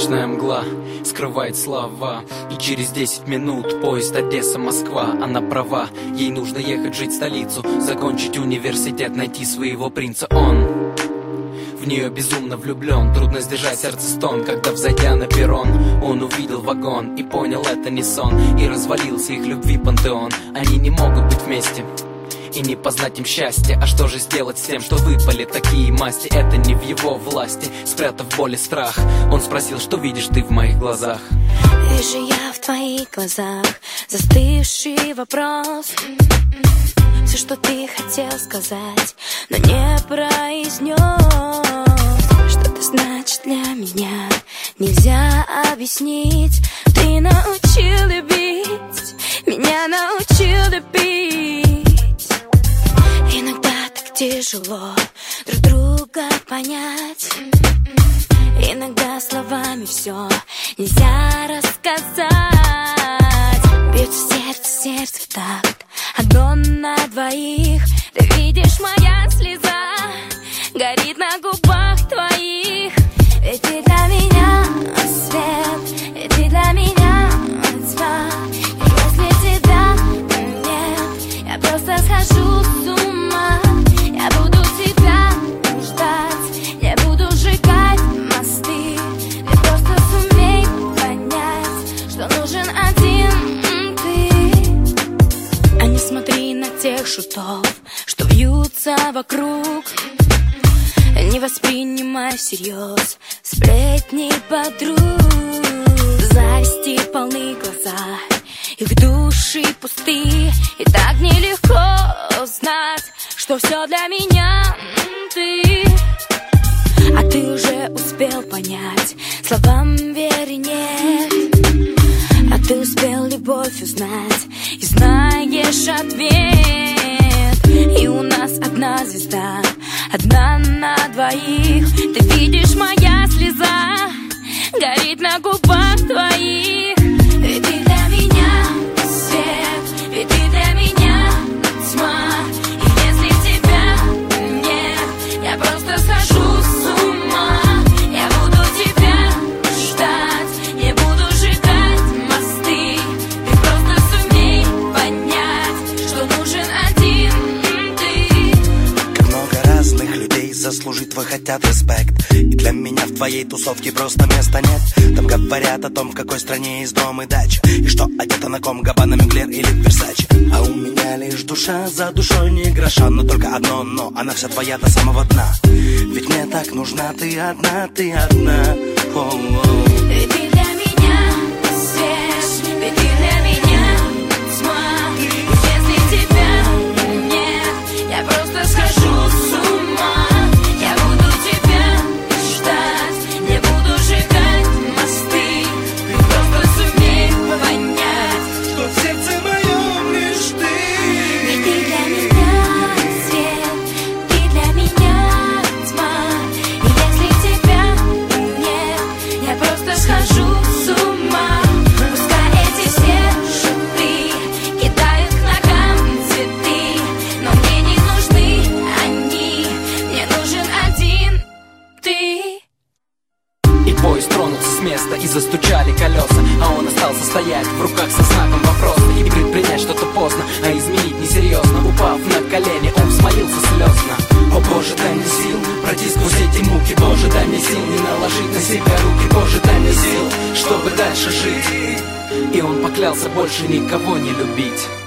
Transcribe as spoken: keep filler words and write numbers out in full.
Ночная мгла скрывает слова, и через десять минут поезд Одесса-Москва. Она права, ей нужно ехать жить в столицу, закончить университет, найти своего принца. Он в нее безумно влюблен, трудно сдержать сердце стон, когда, взойдя на перрон, он увидел вагон и понял, это не сон, и развалился их любви пантеон. Они не могут быть вместе и не познать им счастье. А что же сделать с тем, что выпали такие масти? Это не в его власти. Спрятав боль и страх, он спросил: что видишь ты в моих глазах? Вижу я в твоих глазах застывший вопрос. Все, что ты хотел сказать, но не произнес. Что это значит для меня, нельзя объяснить. Ты научил любить, меня научил любить. Иногда так тяжело друг друга понять. Иногда словами все нельзя рассказать. Бьется сердце, сердце в такт, одно на двоих. Ты видишь, моя слеза горит на губах твоих. Ведь ты для меня свет, ведь ты для меня тьма. И если тебя нет, я просто схожу с ума. Я буду тебя ждать, не буду сжигать мосты. Ты просто сумей понять, что нужен один ты. А не смотри на тех шутов, что вьются вокруг. Не воспринимай всерьез сплетни подруг. Зависти полны глаза, их души пусты. И так нелегко узнать, что все для меня ты. А ты уже успел понять, словам веры нет. А ты успел любовь узнать и знаешь ответ. И у нас одна звезда, одна на двоих. Ты видишь, моя слеза горит на губах твоих. Ведь ты для меня свет, ведь ты для меня тьма. И если тебя нет, я просто схожу с ума. Я буду тебя ждать, не буду сжигать мосты. Ты просто сумей понять, что нужен один ты. Как много разных людей заслужить твой хотят респект. И для меня в твоей тусовке просто места нет. Там говорят о том, в какой стране есть дом и дача, и что одета на ком, Габбана, Мюглер или Версаче. А у меня лишь душа, за душой не гроша. Но только одно но, она вся твоя до самого дна. Ведь мне так нужна ты одна, ты одна. О-о-о. Ведь ты для меня свет, ведь ты для меня тьма. И если тебя нет, я просто схожу с ума. Я буду тебя ждать, не буду сжигать мосты. Ты просто сумей понять, что в сердце моем лишь ты. ведь ты для меня свет, ты для меня тьма. И если тебя нет, я просто схожу с ума. Пускай эти все шуты кидают к ногам цветы, но мне не нужны они, мне нужен один ты. И поезд тронулся с места, и застучали колеса, а он остался стоять в руках со знаком вопроса. И предпринять что-то поздно, а изменить несерьезно. Упав на колени, он взмолился слезно: о Боже, дай мне сил пройти сквозь эти муки. Боже, дай мне сил не наложить на себя руки. Боже, дай мне сил, чтобы дальше жить. И он поклялся больше никого не любить.